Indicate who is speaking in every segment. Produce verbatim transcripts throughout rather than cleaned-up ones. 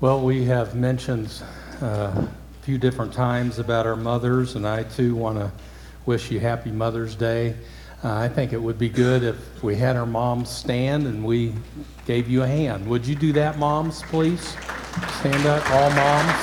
Speaker 1: Well, we have mentioned uh, a few different times about our mothers, and I too want to wish you happy Mother's Day. Uh, I think it would be good if we had our moms stand and we gave you a hand. Would you do that, moms, please? Stand up, all moms.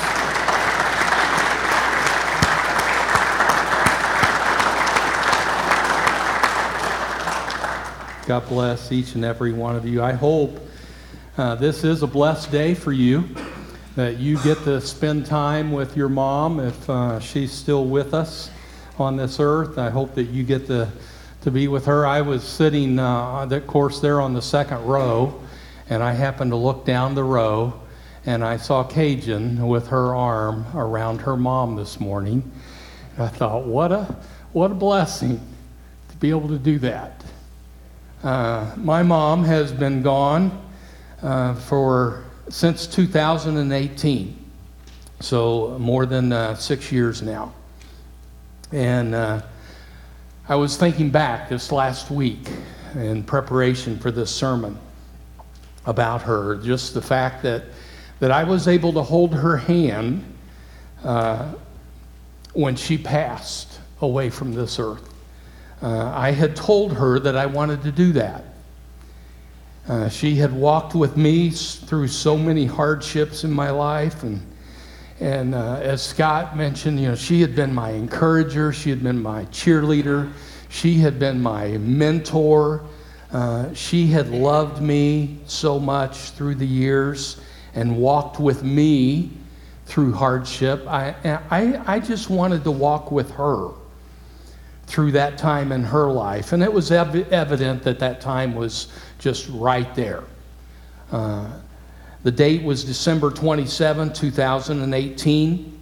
Speaker 1: God bless each and every one of you. I hope uh, this is a blessed day for you, that you get to spend time with your mom if uh, she's still with us on this earth. I hope that you get to, to be with her. I was sitting, uh, of course, there on the second row, and I happened to look down the row, and I saw Cajun with her arm around her mom this morning. And I thought, what a, what a blessing to be able to do that. Uh, my mom has been gone uh, for since two thousand eighteen, so more than uh, six years now. And uh, I was thinking back this last week in preparation for this sermon about her, just the fact that, that I was able to hold her hand uh, when she passed away from this earth. Uh, I had told her that I wanted to do that. Uh, she had walked with me through so many hardships in my life, and and uh, as Scott mentioned, you know, she had been my encourager, she had been my cheerleader, she had been my mentor. Uh, she had loved me so much through the years and walked with me through hardship. I I, I just wanted to walk with her through that time in her life. And it was ev- evident that that time was just right there. Uh, the date was December twenty-seventh, two thousand eighteen.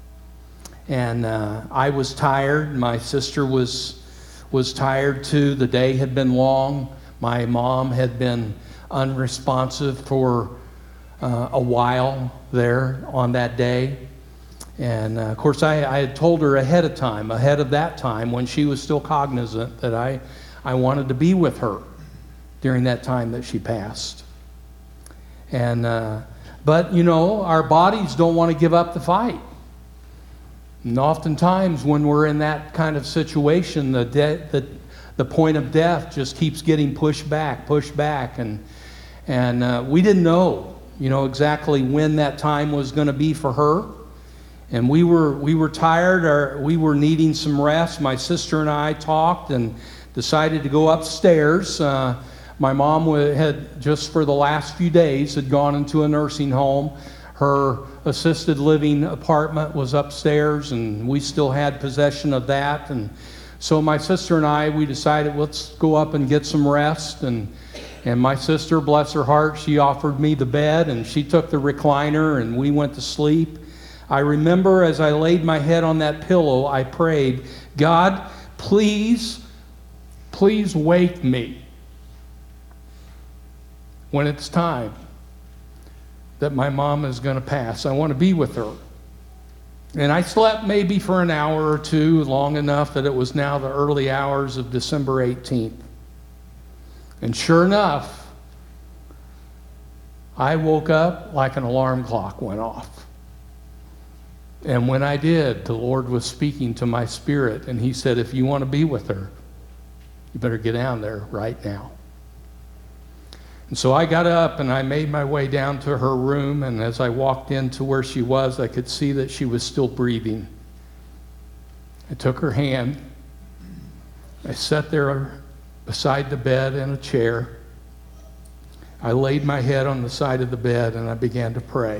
Speaker 1: And uh, I was tired. My sister was, was tired too. The day had been long. My mom had been unresponsive for uh, a while there on that day. And, uh, of course, I, I had told her ahead of time, ahead of that time, when she was still cognizant, that I, I wanted to be with her during that time that she passed. And, uh, but, you know, our bodies don't want to give up the fight. And oftentimes when we're in that kind of situation, the, de- the, the point of death just keeps getting pushed back, pushed back. And, and uh, we didn't know, you know, exactly when that time was going to be for her. And we were we were tired, or we were needing some rest. My sister and I talked and decided to go upstairs. Uh, my mom had just for the last few days had gone into a nursing home. Her assisted living apartment was upstairs, and we still had possession of that. And so my sister and I, we decided, let's go up and get some rest. And and my sister, bless her heart, she offered me the bed, and she took the recliner, and we went to sleep. I remember as I laid my head on that pillow, I prayed, God, please, please wake me when it's time that my mom is going to pass. I want to be with her. And I slept maybe for an hour or two, long enough that it was now the early hours of December eighteenth. And sure enough, I woke up like an alarm clock went off. And when I did, the Lord was speaking to my spirit, and he said, if you want to be with her, you better get down there right now. And so I got up and I made my way down to her room, and as I walked into where she was, I could see that she was still breathing. I took her hand. I sat there beside the bed in a chair. I laid my head on the side of the bed and I began to pray.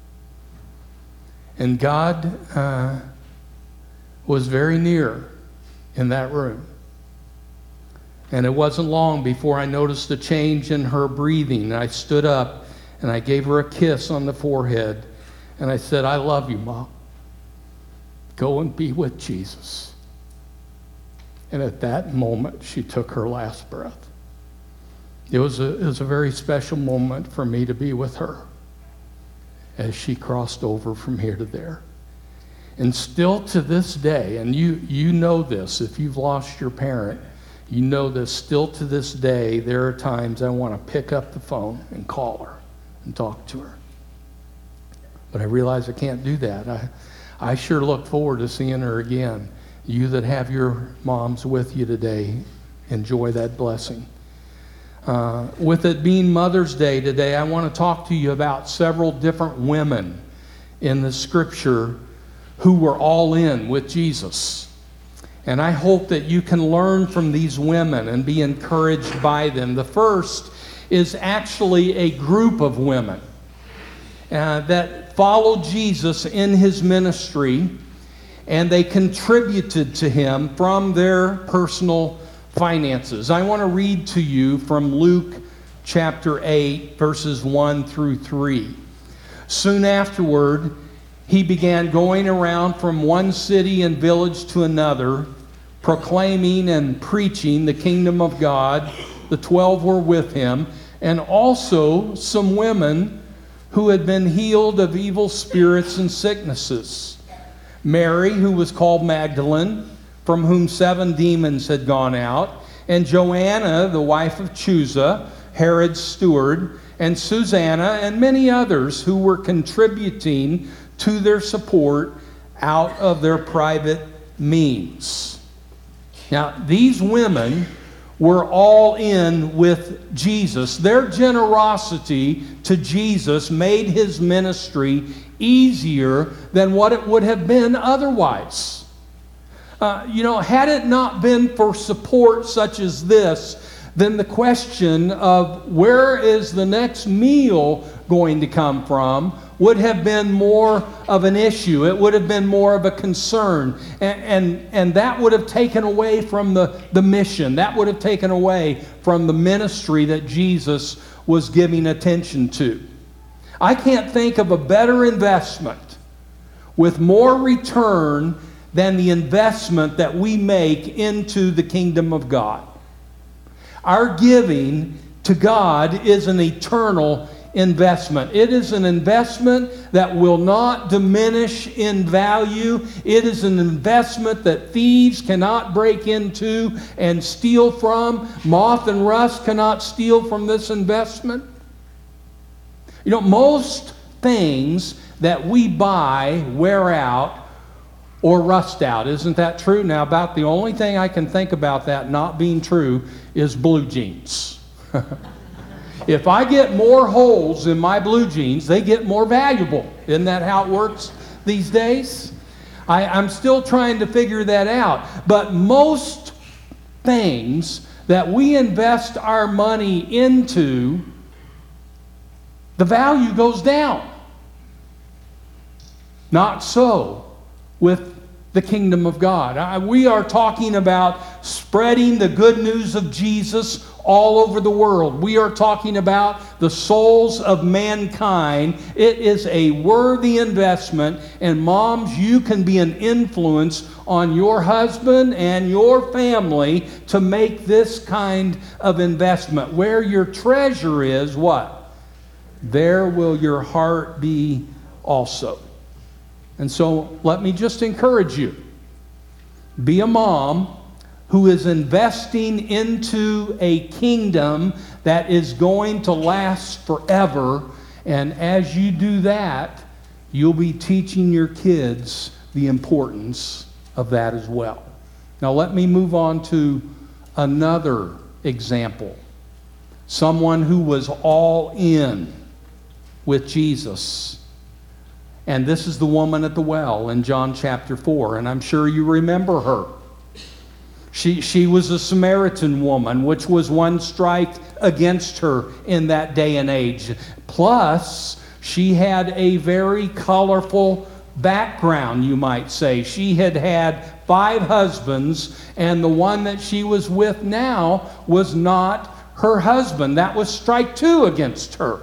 Speaker 1: And God uh, was very near in that room. And it wasn't long before I noticed a change in her breathing. I stood up and I gave her a kiss on the forehead. And I said, I love you, Mom. Go and be with Jesus. And at that moment, she took her last breath. It was a, it was a very special moment for me to be with her as she crossed over from here to there. And still to this day, and you, you know this, if you've lost your parent, you know this, still to this day, there are times I want to pick up the phone and call her and talk to her. but I realize I can't do that. I, I sure look forward to seeing her again. You that have your moms with you today, enjoy that blessing. Uh, with it being Mother's Day today, I want to talk to you about several different women in the Scripture who were all in with Jesus. And I hope that you can learn from these women and be encouraged by them. The first is actually a group of women uh, that followed Jesus in his ministry, and they contributed to him from their personal finances. I want to read to you from Luke chapter eight, verses one through three. Soon afterward, he began going around from one city and village to another, proclaiming and preaching the kingdom of God. The twelve were with him, and also some women who had been healed of evil spirits and sicknesses. Mary, who was called Magdalene, from whom seven demons had gone out, and Joanna, the wife of Chuza, Herod's steward, and Susanna, and many others who were contributing to their support out of their private means. Now, these women were all in with Jesus. Their generosity to Jesus made his ministry easier than what it would have been otherwise. Uh, you know, had it not been for support such as this, then the question of where is the next meal going to come from would have been more of an issue. It would have been more of a concern. And, and, and that would have taken away from the, the mission. That would have taken away from the ministry that Jesus was giving attention to. I can't think of a better investment with more return than the investment that we make into the kingdom of God. Our giving to God is an eternal investment. It is an investment that will not diminish in value. It is an investment that thieves cannot break into and steal from. Moth and rust cannot steal from this investment. You know, most things that we buy wear out or rust out. Isn't that true? Now, about the only thing I can think about that not being true is blue jeans. If I get more holes in my blue jeans, they get more valuable. Isn't that how it works these days? I, I'm still trying to figure that out. But most things that we invest our money into, the value goes down. Not so with the kingdom of God. I, we are talking about spreading the good news of Jesus all over the world. We are talking about the souls of mankind. It is a worthy investment, and moms, you can be an influence on your husband and your family to make this kind of investment. Where your treasure is, what? There will your heart be also. And so let me just encourage you. Be a mom who is investing into a kingdom that is going to last forever. And as you do that, you'll be teaching your kids the importance of that as well. Now let me move on to another example. Someone who was all in with Jesus. And this is the woman at the well in John chapter four, and I'm sure you remember her. She, she was a Samaritan woman, which was one strike against her in that day and age. Plus, she had a very colorful background, you might say. She had had five husbands, and the one that she was with now was not her husband. That was strike two against her.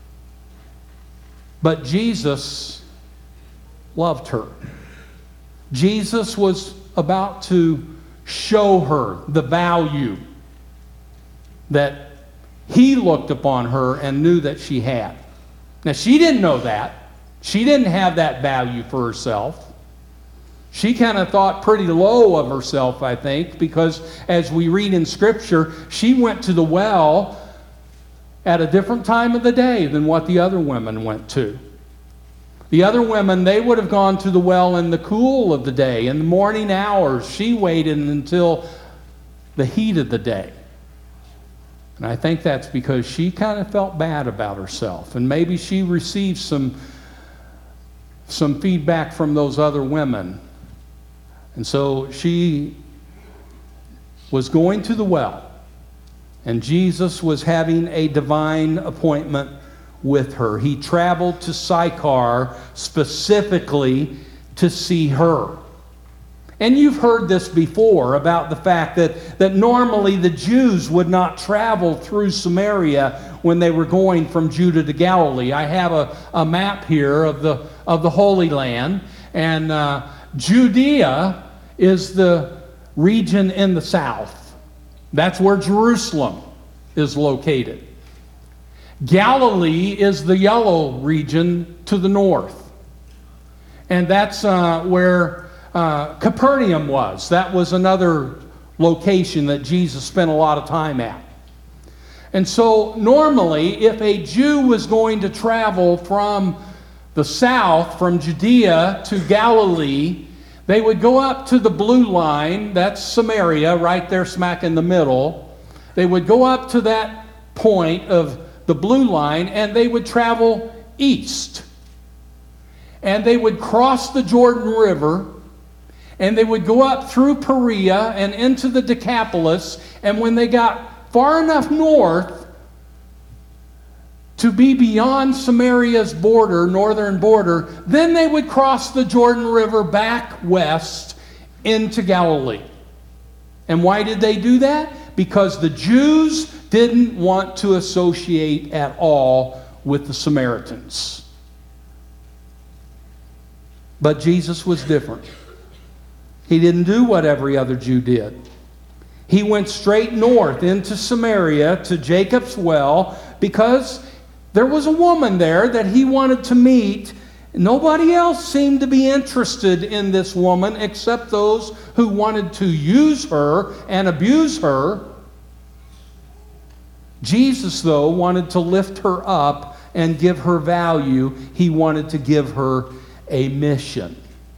Speaker 1: But Jesus loved her. Jesus was about to show her the value that he looked upon her and knew that she had. Now, she didn't know that. She didn't have that value for herself. She kind of thought pretty low of herself, I think, because as we read in Scripture, she went to the well at a different time of the day than what the other women went to. The other women, they would have gone to the well in the cool of the day, in the morning hours. She waited until the heat of the day. And I think that's because she kind of felt bad about herself. And maybe she received some, some feedback from those other women. And so she was going to the well. And Jesus was having a divine appointment with her. He traveled to Sychar specifically to see her. And you've heard this before about the fact that, that normally the Jews would not travel through Samaria when they were going from Judah to Galilee. I have a, a map here of the, of the Holy Land, and uh, Judea is the region in the south. That's where Jerusalem is located. Galilee is the yellow region to the north. And that's uh, where uh, Capernaum was. That was another location that Jesus spent a lot of time at. And so normally, if a Jew was going to travel from the south, from Judea to Galilee, they would go up to the blue line. That's Samaria, right there smack in the middle. They would go up to that point of the blue line, and they would travel east. And they would cross the Jordan River, and they would go up through Perea and into the Decapolis, and when they got far enough north to be beyond Samaria's border, northern border, then they would cross the Jordan River back west into Galilee. And why did they do that? Because the Jews didn't want to associate at all with the Samaritans. But Jesus was different. He didn't do what every other Jew did. He went straight north into Samaria to Jacob's well because there was a woman there that he wanted to meet. Nobody else seemed to be interested in this woman except those who wanted to use her and abuse her. Jesus, though, wanted to lift her up and give her value. He wanted to give her a mission.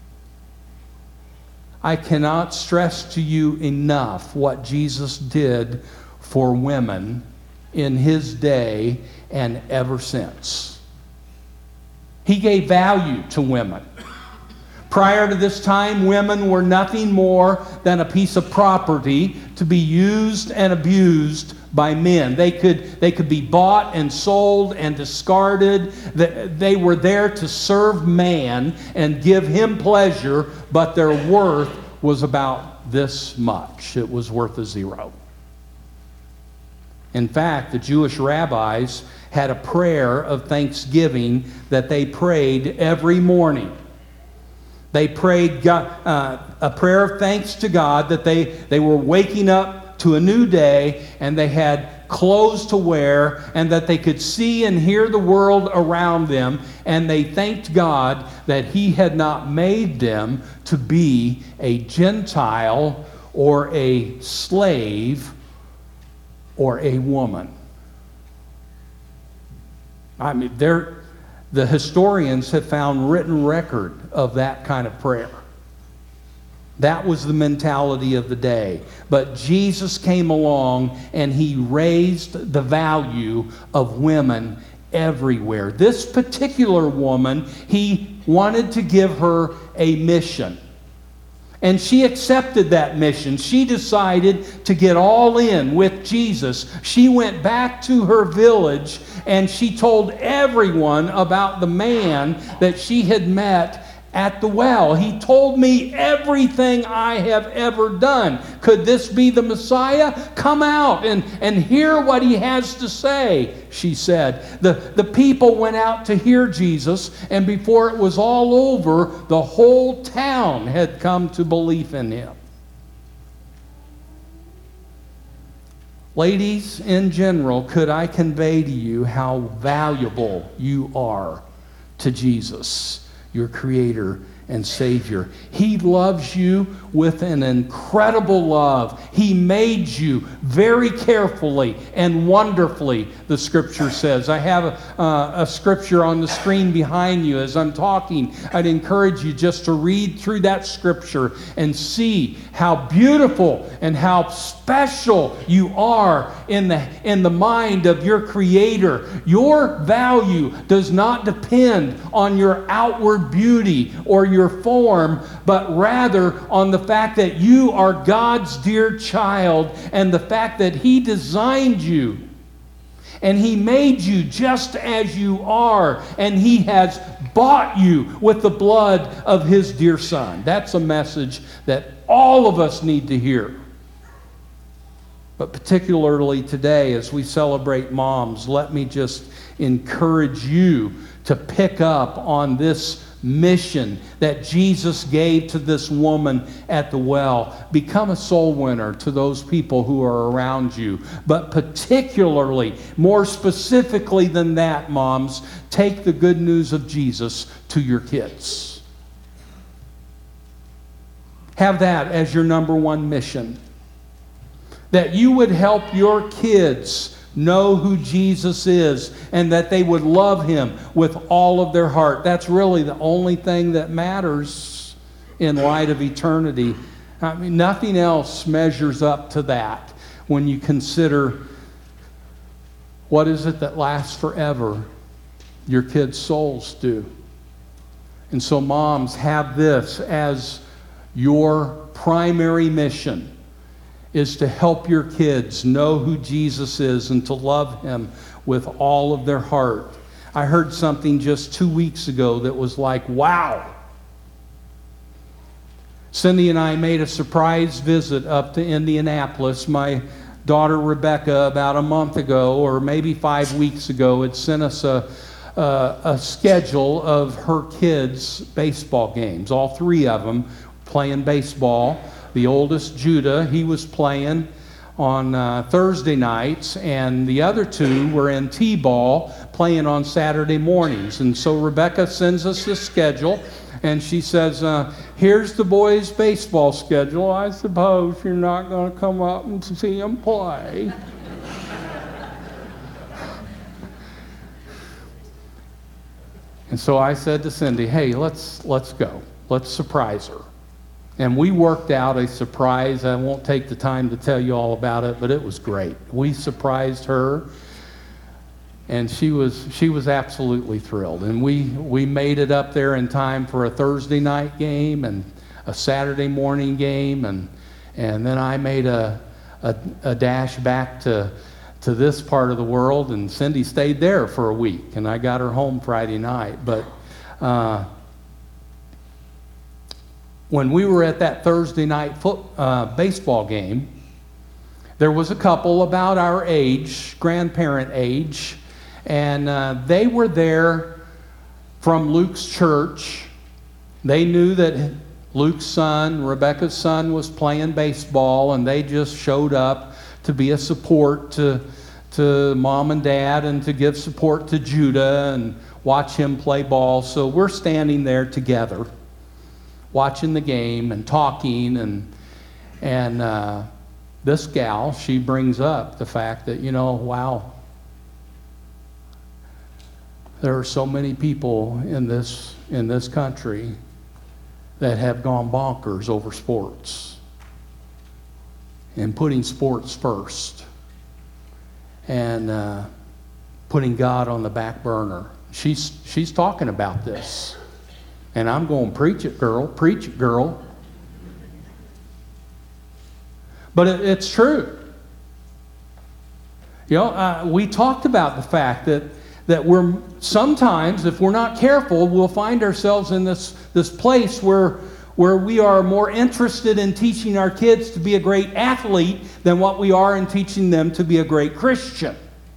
Speaker 1: I cannot stress to you enough what Jesus did for women in his day and ever since. He gave value to women. Prior to this time, women were nothing more than a piece of property to be used and abused by men. They could, they could be bought and sold and discarded. They were there to serve man and give him pleasure, but their worth was about this much. It was worth a zero. In fact, the Jewish rabbis had a prayer of thanksgiving that they prayed every morning. They prayed God, uh, a prayer of thanks to God that they, they were waking up to a new day and they had clothes to wear and that they could see and hear the world around them, and they thanked God that he had not made them to be a Gentile or a slave or a woman. I mean, they're The historians have found written record of that kind of prayer. That was the mentality of the day. But Jesus came along and he raised the value of women everywhere. This particular woman, he wanted to give her a mission. And she accepted that mission. She decided to get all in with Jesus. She went back to her village and she told everyone about the man that she had met at the well. He told me everything I have ever done. Could this be the Messiah? Come out and, and hear what he has to say, she said. The, the people went out to hear Jesus, and before it was all over, the whole town had come to belief in him. Ladies, in general, could I convey to you how valuable you are to Jesus, your Creator and Savior. He loves you with an incredible love. He made you very carefully and wonderfully, the Scripture says. I have a, uh, a Scripture on the screen behind you as I'm talking. I'd encourage you just to read through that Scripture and see how beautiful and how special you are in the, in the mind of your Creator. Your value does not depend on your outward beauty or your form, but rather on the fact that you are God's dear child and the fact that He designed you and He made you just as you are, and He has bought you with the blood of His dear Son. That's a message that all of us need to hear. But particularly today, as we celebrate moms, let me just encourage you to pick up on this mission that Jesus gave to this woman at the well. Become a soul winner to those people who are around you. But particularly, more specifically than that, moms, take the good news of Jesus to your kids. Have that as your number one mission. That you would help your kids know who Jesus is and that they would love Him with all of their heart. That's really the only thing that matters in light of eternity. I mean, nothing else measures up to that when you consider what is it that lasts forever. Your kids' souls do. And so moms, have this as your primary mission, is to help your kids know who Jesus is and to love Him with all of their heart. I heard something just two weeks ago that was like, wow. Cindy and I made a surprise visit up to Indianapolis. My daughter Rebecca, about a month ago, or maybe five weeks ago, had sent us a, a, a schedule of her kids' baseball games, all three of them playing baseball. The oldest, Judah, he was playing on uh, Thursday nights, and the other two were in T-ball playing on Saturday mornings. And so Rebecca sends us the schedule, and she says, uh, here's the boys' baseball schedule. I suppose you're not going to come up and see them play. And so I said to Cindy, hey, let's let's go. Let's surprise her. And we worked out a surprise. I won't take the time to tell you all about it, but it was great. We surprised her, and she was she was absolutely thrilled. And we, we made it up there in time for a Thursday night game and a Saturday morning game, and and then I made a a, a dash back to to this part of the world, and Cindy stayed there for a week, and I got her home Friday night. But uh, when we were at that Thursday night foot, uh, baseball game, there was a couple about our age, grandparent age, and uh, they were there from Luke's church. They knew that Luke's son, Rebecca's son, was playing baseball, and they just showed up to be a support to, to mom and dad and to give support to Judah and watch him play ball. So we're standing there together, watching the game and talking, and and uh, this gal, she brings up the fact that, you know, wow, there are so many people in this in this country that have gone bonkers over sports and putting sports first and uh, putting God on the back burner. She's she's talking about this. And I'm going, preach it, girl, preach it, girl. But it, it's true. You know, uh, we talked about the fact that, that we're sometimes, if we're not careful, we'll find ourselves in this, this place where, where we are more interested in teaching our kids to be a great athlete than what we are in teaching them to be a great Christian.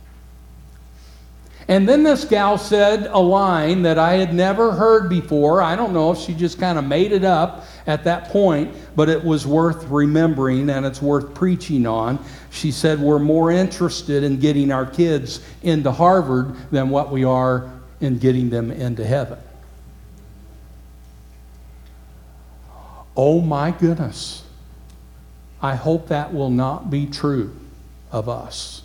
Speaker 1: And then this gal said a line that I had never heard before. I don't know if she just kind of made it up at that point, but it was worth remembering and it's worth preaching on. She said, we're more interested in getting our kids into Harvard than what we are in getting them into heaven. Oh my goodness. I hope that will not be true of us.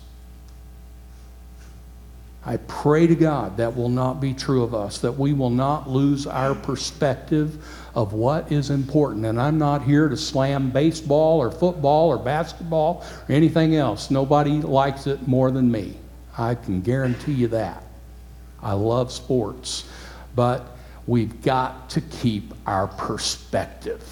Speaker 1: I pray to God that will not be true of us, that we will not lose our perspective of what is important. And I'm not here to slam baseball or football or basketball or anything else. Nobody likes it more than me. I can guarantee you that. I love sports. But we've got to keep our perspective.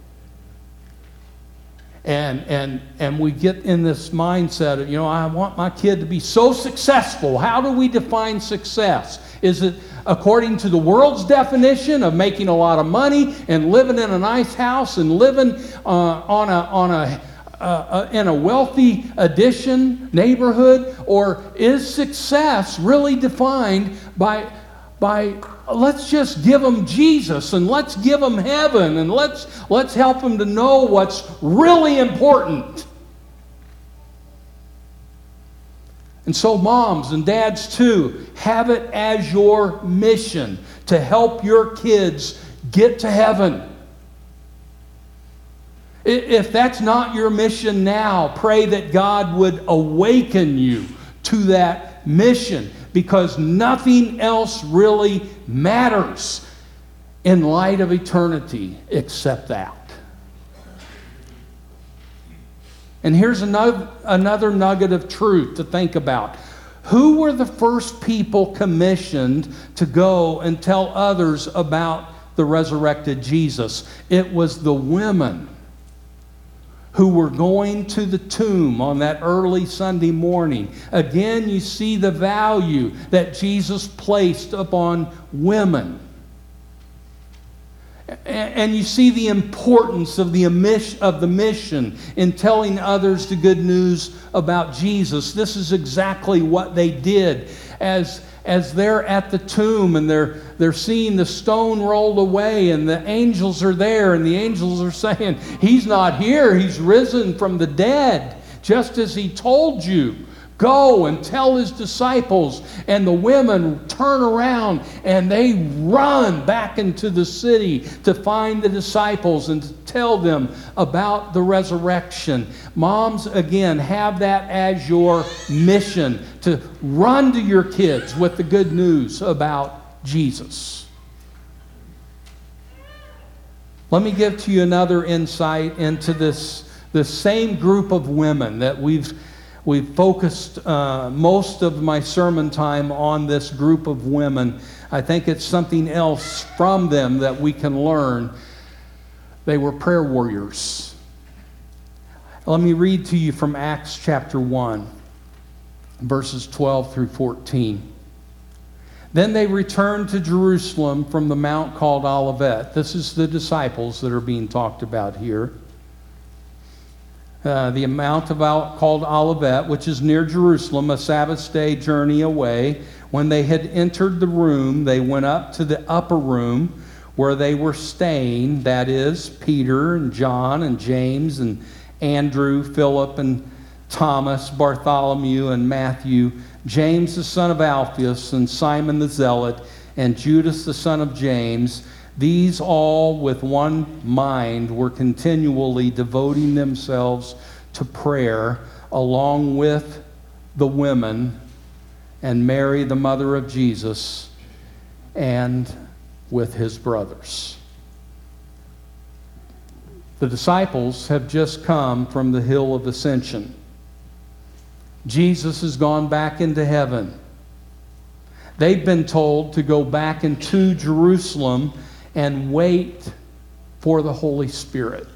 Speaker 1: And, and, and we get in this mindset of, you know, I want my kid to be so successful. How do we define success? Is it according to the world's definition of making a lot of money and living in a nice house and living uh, on a, on a, uh, uh, in a wealthy addition neighborhood? Or is success really defined by, by let's just give them Jesus and let's give them heaven and let's, let's help them to know what's really important? And so moms and dads too, have it as your mission to help your kids get to heaven. If that's not your mission now, pray that God would awaken you to that mission, because nothing else really matters in light of eternity except that. And here's another, another nugget of truth to think about. Who were the first people commissioned to go and tell others about the resurrected Jesus? It was the women who were going to the tomb on that early Sunday morning. Again, you see the value that Jesus placed upon women. And you see the importance of the of the mission in telling others the good news about Jesus. This is exactly what they did. As, as they're at the tomb and they're, they're seeing the stone rolled away and the angels are there and the angels are saying, He's not here, He's risen from the dead, just as He told you. Go and tell His disciples. And the women turn around and they run back into the city to find the disciples and to tell them about the resurrection. Moms, again, have that as your mission, to run to your kids with the good news about Jesus. Let me give to you another insight into this, this same group of women that we've We've focused uh, most of my sermon time on this group of women. I think it's something else from them that we can learn. They were prayer warriors. Let me read to you from Acts chapter one, verses twelve through fourteen. Then they returned to Jerusalem from the mount called Olivet. This is the disciples that are being talked about here. Uh, the Mount of Ol- called Olivet, which is near Jerusalem, a Sabbath day journey away. When they had entered the room, they went up to the upper room where they were staying, that is, Peter and John and James and Andrew, Philip and Thomas, Bartholomew and Matthew, James the son of Alphaeus and Simon the Zealot, and Judas the son of James. These all with one mind were continually devoting themselves to prayer, along with the women and Mary, the mother of Jesus, and with his brothers. The disciples have just come from the hill of Ascension. Jesus has gone back into heaven. They've been told to go back into Jerusalem and wait for the Holy Spirit.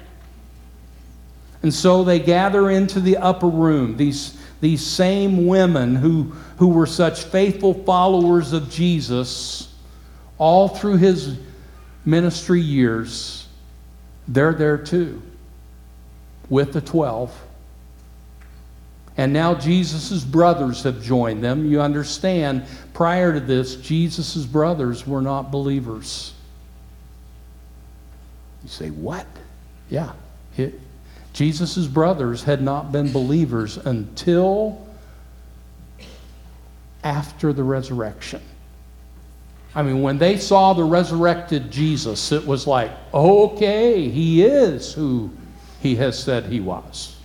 Speaker 1: And so they gather into the upper room, these, these same women who, who were such faithful followers of Jesus all through his ministry years. They're there too, with the twelve. And now Jesus' brothers have joined them. You understand, prior to this, Jesus' brothers were not believers. You say, what? Yeah. Jesus' brothers had not been believers until after the resurrection. I mean, when they saw the resurrected Jesus, it was like, okay, he is who he has said he was.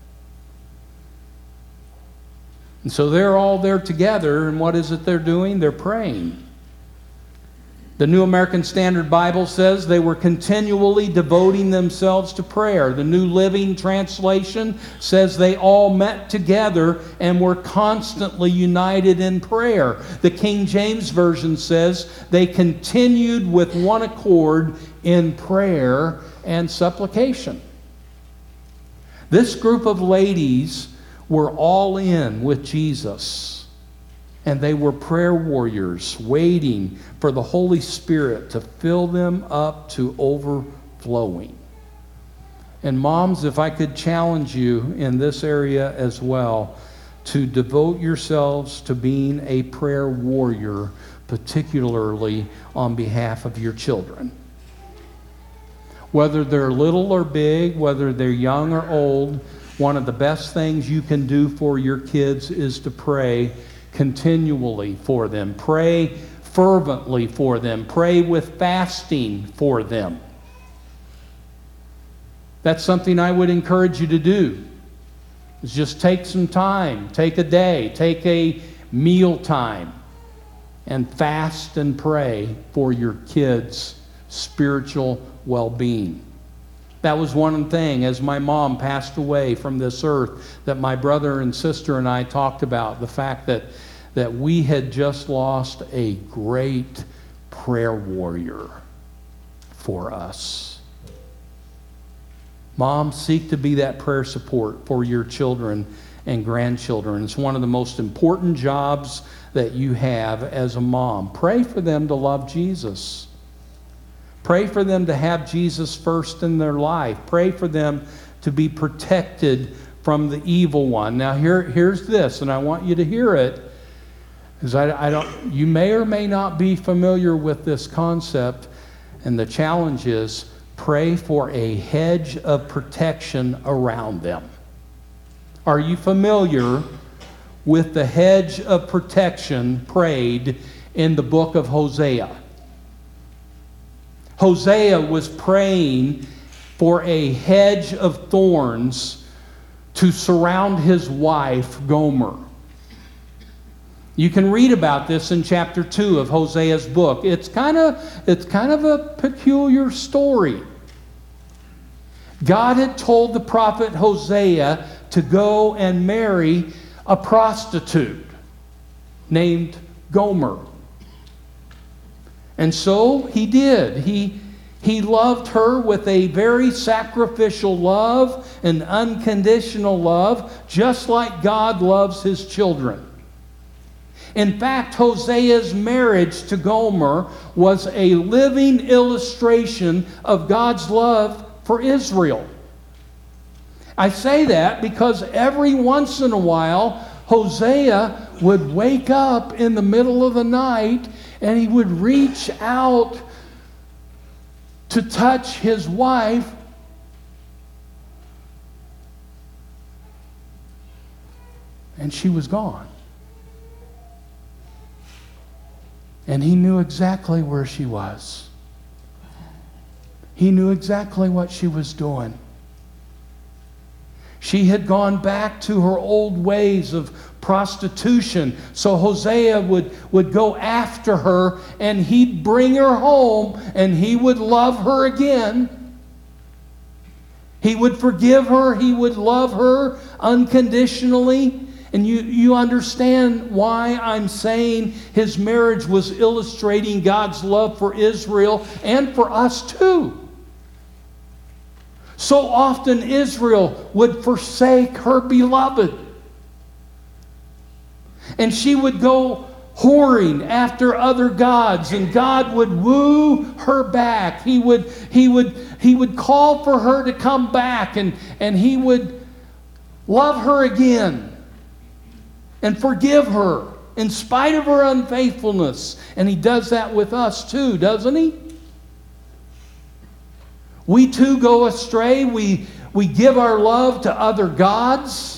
Speaker 1: And so they're all there together, and what is it they're doing? They're praying. The New American Standard Bible says they were continually devoting themselves to prayer. The New Living Translation says they all met together and were constantly united in prayer. The King James Version says they continued with one accord in prayer and supplication. This group of ladies were all in with Jesus. And they were prayer warriors waiting for the Holy Spirit to fill them up to overflowing. And moms, if I could challenge you in this area as well, to devote yourselves to being a prayer warrior, particularly on behalf of your children. Whether they're little or big, whether they're young or old, one of the best things you can do for your kids is to pray continually for them. Pray fervently for them. Pray with fasting for them. That's something I would encourage you to do. Is just take some time, take a day, take a meal time, and fast and pray for your kids' spiritual well-being. That was one thing, as my mom passed away from this earth, that my brother and sister and I talked about, the fact that, that we had just lost a great prayer warrior for us. Mom, seek to be that prayer support for your children and grandchildren. It's one of the most important jobs that you have as a mom. Pray for them to love Jesus. Pray for them to have Jesus first in their life. Pray for them to be protected from the evil one. Now here, here's this, and I want you to hear it, because I, I don't. You may or may not be familiar with this concept, and the challenge is pray for a hedge of protection around them. Are you familiar with the hedge of protection prayed in the book of Hosea? Hosea was praying for a hedge of thorns to surround his wife, Gomer. You can read about this in chapter two of Hosea's book. It's kind of, it's kind of a peculiar story. God had told the prophet Hosea to go and marry a prostitute named Gomer. And so he did. He, he loved her with a very sacrificial love, an unconditional love, just like God loves his children. In fact, Hosea's marriage to Gomer was a living illustration of God's love for Israel. I say that because every once in a while, Hosea would wake up in the middle of the night and he would reach out to touch his wife, and she was gone. And he knew exactly where she was. He knew exactly what she was doing. She had gone back to her old ways of prostitution. So Hosea would, would go after her, and he'd bring her home, and he would love her again. He would forgive her. He would love her unconditionally. And you, you understand why I'm saying his marriage was illustrating God's love for Israel and for us too. So often Israel would forsake her beloved. And she would go whoring after other gods, and God would woo her back. He would, he would, he would call for her to come back, and, and he would love her again and forgive her in spite of her unfaithfulness. And he does that with us too, doesn't he? We too go astray. We, we give our love to other gods.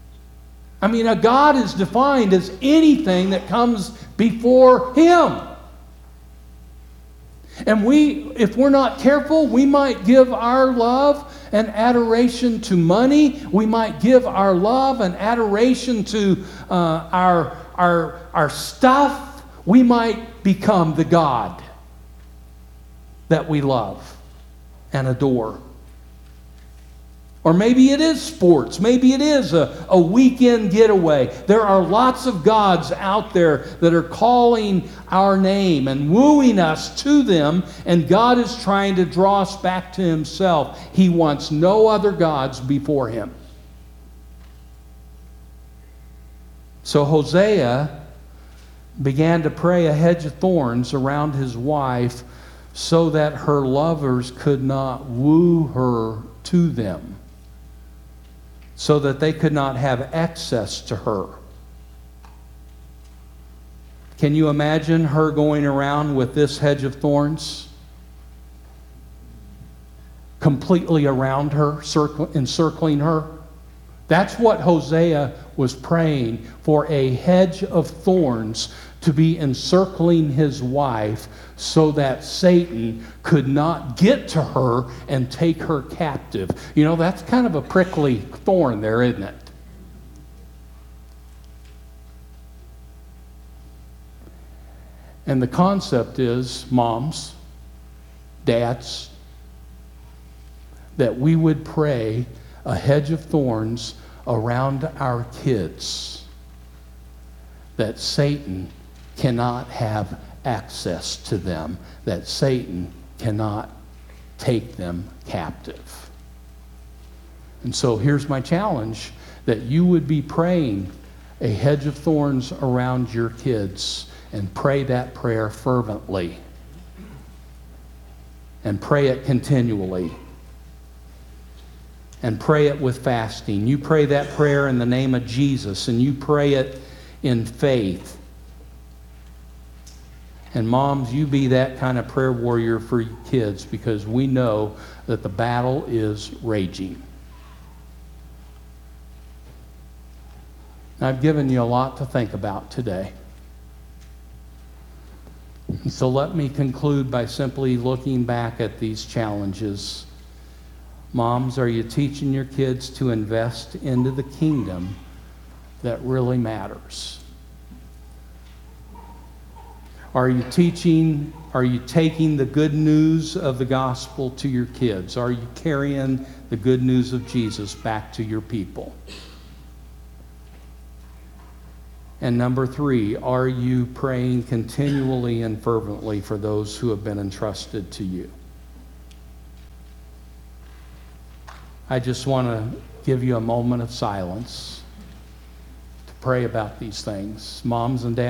Speaker 1: I mean, a god is defined as anything that comes before him. And we, if we're not careful, we might give our love and adoration to money. We might give our love and adoration to uh, our, our, our stuff. We might become the God that we love and adore. Or maybe it is sports. Maybe it is a, a weekend getaway. There are lots of gods out there that are calling our name and wooing us to them, and God is trying to draw us back to Himself. He wants no other gods before Him. So Hosea began to pray a hedge of thorns around his wife so that her lovers could not woo her to them, so that they could not have access to her. Can you imagine her going around with this hedge of thorns completely around her, encircling her? That's what Hosea was praying for, a hedge of thorns to be encircling his wife so that Satan could not get to her and take her captive. You know, that's kind of a prickly thorn there, isn't it? And the concept is, moms, dads, that we would pray a hedge of thorns around our kids, that Satan cannot have access to them, that Satan cannot take them captive. And so here's my challenge, that you would be praying a hedge of thorns around your kids, and pray that prayer fervently, and pray it continually, and pray it with fasting. You pray that prayer in the name of Jesus, and you pray it in faith. And moms, you be that kind of prayer warrior for your kids, because we know that the battle is raging. I've given you a lot to think about today. So let me conclude by simply looking back at these challenges. Moms, are you teaching your kids to invest into the kingdom that really matters? Are you teaching, are you taking the good news of the gospel to your kids? Are you carrying the good news of Jesus back to your people? And number three, are you praying continually and fervently for those who have been entrusted to you? I just want to give you a moment of silence to pray about these things. Moms and dads,